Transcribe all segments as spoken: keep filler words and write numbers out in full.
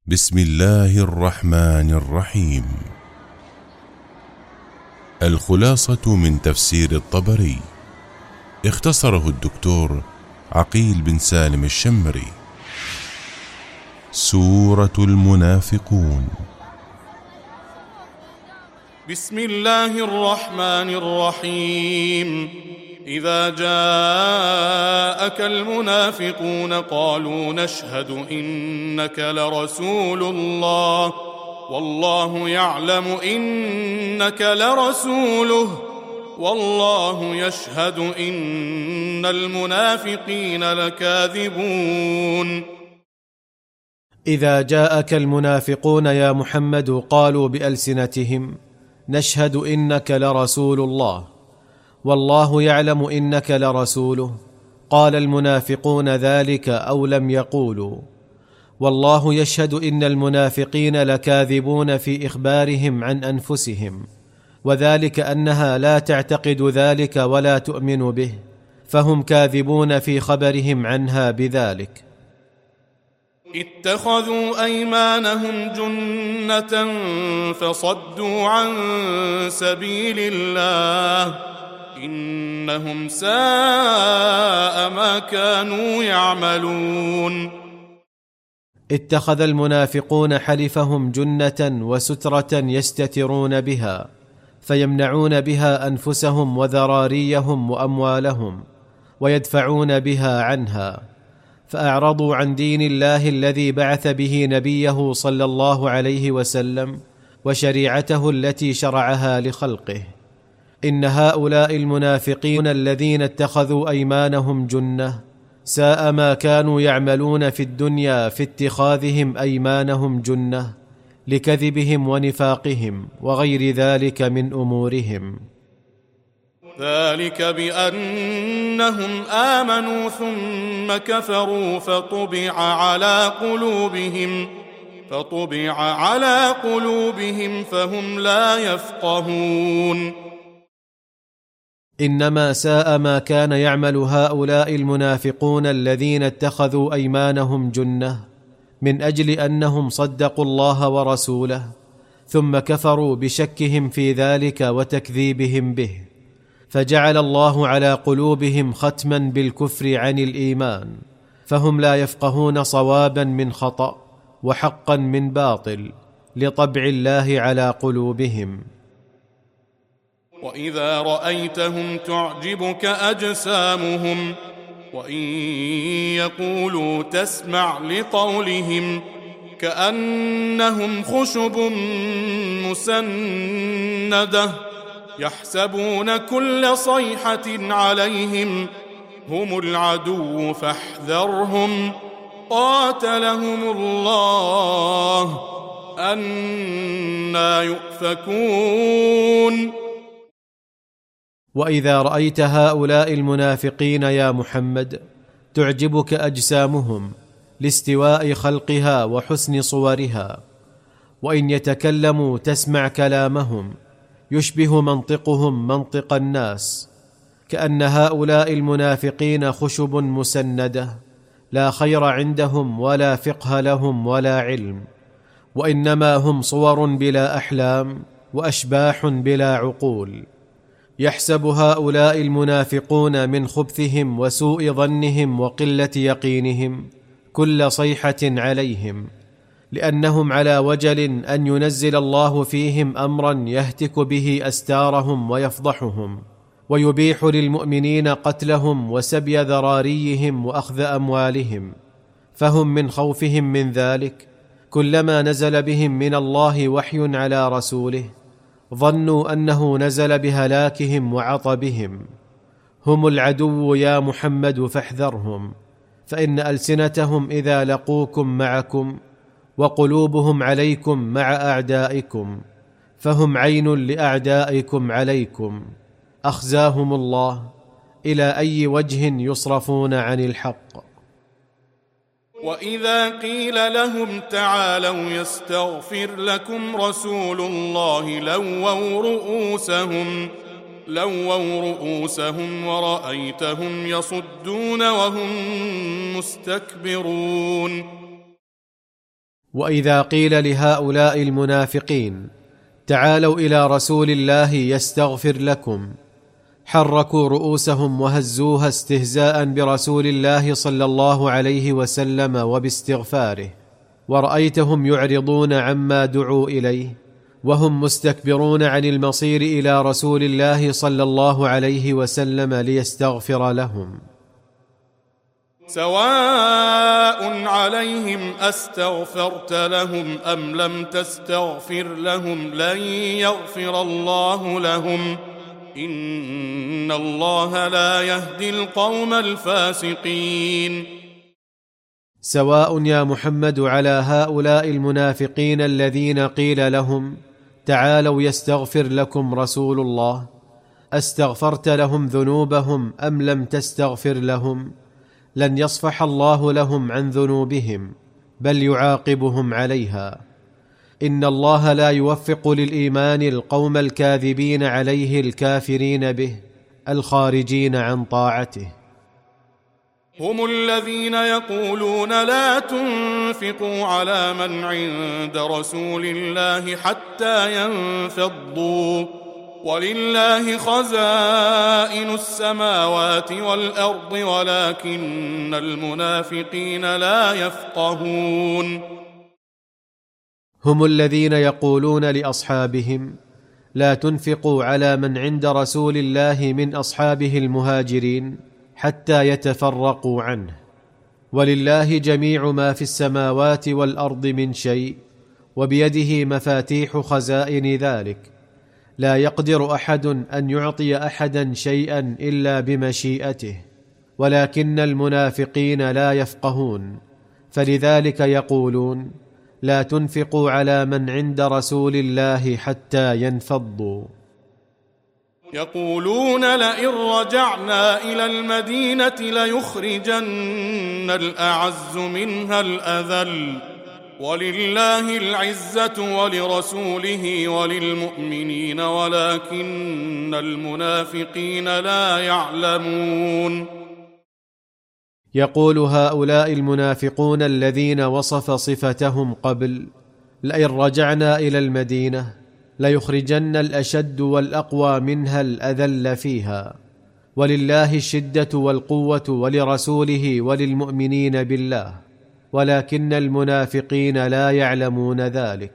بسم الله الرحمن الرحيم. الخلاصة من تفسير الطبري، اختصره الدكتور عقيل بن سالم الشمري. سورة المنافقون. بسم الله الرحمن الرحيم. إذا جاءك المنافقون قالوا نشهد إنك لرسول الله والله يعلم إنك لرسوله والله يشهد إن المنافقين لكاذبون. إذا جاءك المنافقون يا محمد قالوا بألسنتهم نشهد إنك لرسول الله والله يعلم إنك لرسوله، قال المنافقون ذلك أو لم يقولوا، والله يشهد إن المنافقين لكاذبون في إخبارهم عن أنفسهم، وذلك أنها لا تعتقد ذلك ولا تؤمن به، فهم كاذبون في خبرهم عنها بذلك. اتخذوا أيمانهم جنة فصدوا عن سبيل الله إنهم ساء ما كانوا يعملون. اتخذ المنافقون حلفهم جنة وسترة يستترون بها، فيمنعون بها أنفسهم وذراريهم وأموالهم، ويدفعون بها عنها، فأعرضوا عن دين الله الذي بعث به نبيه صلى الله عليه وسلم وشريعته التي شرعها لخلقه. إن هؤلاء المنافقين الذين اتخذوا أيمانهم جنة ساء ما كانوا يعملون في الدنيا في اتخاذهم أيمانهم جنة لكذبهم ونفاقهم وغير ذلك من أمورهم. ذلك بأنهم آمنوا ثم كفروا فطبع على قلوبهم فطبع على قلوبهم فهم لا يفقهون. إنما ساء ما كان يعمل هؤلاء المنافقون الذين اتخذوا أيمانهم جنة من أجل أنهم صدقوا الله ورسوله ثم كفروا بشكهم في ذلك وتكذيبهم به، فجعل الله على قلوبهم ختما بالكفر عن الإيمان، فهم لا يفقهون صوابا من خطأ وحقا من باطل لطبع الله على قلوبهم. وإذا رأيتهم تعجبك أجسامهم وإن يقولوا تسمع لقولهم كأنهم خشب مسندة يحسبون كل صيحة عليهم هم العدو فاحذرهم قاتلهم الله أنى يؤفكون. وإذا رأيت هؤلاء المنافقين يا محمد تعجبك أجسامهم لاستواء خلقها وحسن صورها، وإن يتكلموا تسمع كلامهم يشبه منطقهم منطق الناس، كأن هؤلاء المنافقين خشب مسندة لا خير عندهم ولا فقه لهم ولا علم، وإنما هم صور بلا أحلام وأشباح بلا عقول. يحسب هؤلاء المنافقون من خبثهم وسوء ظنهم وقلة يقينهم كل صيحة عليهم، لأنهم على وجل أن ينزل الله فيهم أمرا يهتك به أستارهم ويفضحهم، ويبيح للمؤمنين قتلهم وسبي ذراريهم وأخذ أموالهم، فهم من خوفهم من ذلك كلما نزل بهم من الله وحي على رسوله ظنوا أنه نزل بهلاكهم وعطبهم. هم العدو يا محمد فاحذرهم، فإن ألسنتهم إذا لقوكم معكم وقلوبهم عليكم مع أعدائكم، فهم عين لأعدائكم عليكم، أخزاهم الله، إلى أي وجه يصرفون عن الحق. وإذا قيل لهم تعالوا يستغفر لكم رسول الله لووا رؤوسهم لووا رؤوسهم ورأيتهم يصدون وهم مستكبرون. واذا قيل لهؤلاء المنافقين تعالوا الى رسول الله يستغفر لكم حركوا رؤوسهم وهزوها استهزاء برسول الله صلى الله عليه وسلم وباستغفاره، ورأيتهم يعرضون عما دعوا إليه وهم مستكبرون عن المصير إلى رسول الله صلى الله عليه وسلم ليستغفر لهم. سواء عليهم أستغفرت لهم أم لم تستغفر لهم لن يغفر الله لهم إن الله لا يهدي القوم الفاسقين. سواء يا محمد على هؤلاء المنافقين الذين قيل لهم تعالوا يستغفر لكم رسول الله أستغفرت لهم ذنوبهم أم لم تستغفر لهم لن يصفح الله لهم عن ذنوبهم بل يعاقبهم عليها. إن الله لا يوفق للإيمان القوم الكاذبين عليه الكافرين به الخارجين عن طاعته. هم الذين يقولون لا تنفقوا على من عند رسول الله حتى ينفضوا ولله خزائن السماوات والأرض ولكن المنافقين لا يفقهون. هم الذين يقولون لأصحابهم لا تنفقوا على من عند رسول الله من أصحابه المهاجرين حتى يتفرقوا عنه، ولله جميع ما في السماوات والأرض من شيء وبيده مفاتيح خزائن ذلك، لا يقدر أحد أن يعطي أحدا شيئا إلا بمشيئته، ولكن المنافقين لا يفقهون، فلذلك يقولون لا تنفقوا على من عند رسول الله حتى ينفضوا. يقولون لئن رجعنا إلى المدينة ليخرجن الأعز منها الأذل ولله العزة ولرسوله وللمؤمنين ولكن المنافقين لا يعلمون. يقول هؤلاء المنافقون الذين وصف صفتهم قبل لئن رجعنا إلى المدينة ليخرجن الأشد والأقوى منها الأذل فيها، ولله الشدة والقوة ولرسوله وللمؤمنين بالله ولكن المنافقين لا يعلمون ذلك.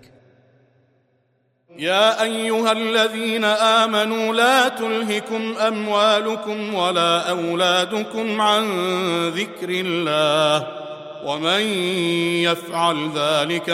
يا أيها الذين آمنوا لا تلهكم أموالكم ولا أولادكم عن ذكر الله ومن يفعل ذلك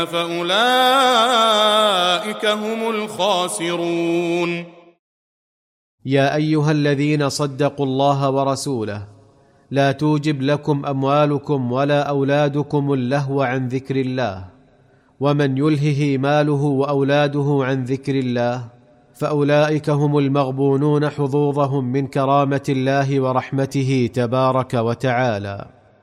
فأولئك هم الخاسرون. يا أيها الذين صدقوا الله ورسوله لا توجب لكم أموالكم ولا أولادكم اللهو عن ذكر الله، ومن يلهه ماله وأولاده عن ذكر الله فأولئك هم المغبونون حظوظهم من كرامة الله ورحمته تبارك وتعالى.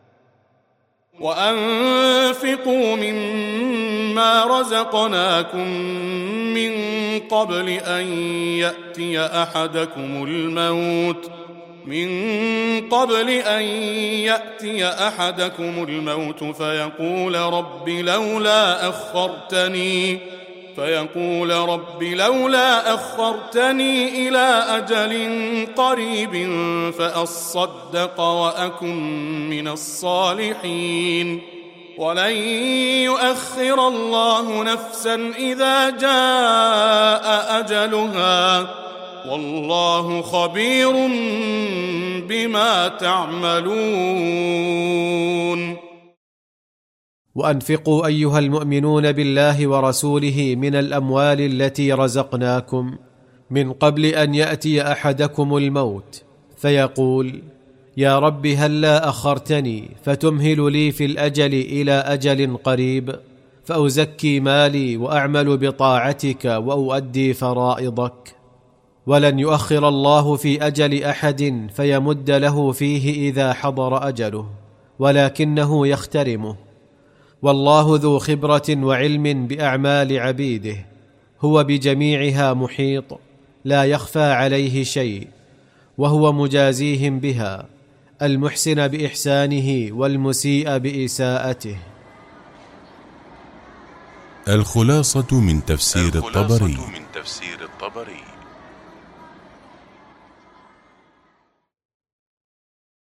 وأنفقوا مما رزقناكم من قبل أن يأتي أحدكم الموت من قبل أن يأتي أحدكم الموت فيقول رب لولا أخرتني فيقول رب لولا أخرتني إلى أجل قريب فأصدق وأكن من الصالحين ولن يؤخر الله نفسا إذا جاء أجلها والله خبير بما تعملون. وأنفقوا أيها المؤمنون بالله ورسوله من الأموال التي رزقناكم من قبل أن يأتي أحدكم الموت فيقول يا رب هلا أخرتني فتمهل لي في الأجل إلى أجل قريب فأزكي مالي وأعمل بطاعتك وأؤدي فرائضك. ولن يؤخر الله في أجل أحد فيمد له فيه إذا حضر أجله، ولكنه يخترمه، والله ذو خبرة وعلم بأعمال عبيده، هو بجميعها محيط لا يخفى عليه شيء، وهو مجازيهم بها، المحسن بإحسانه والمسيء بإساءته. الخلاصة من تفسير الخلاصة الطبري. من تفسير الطبري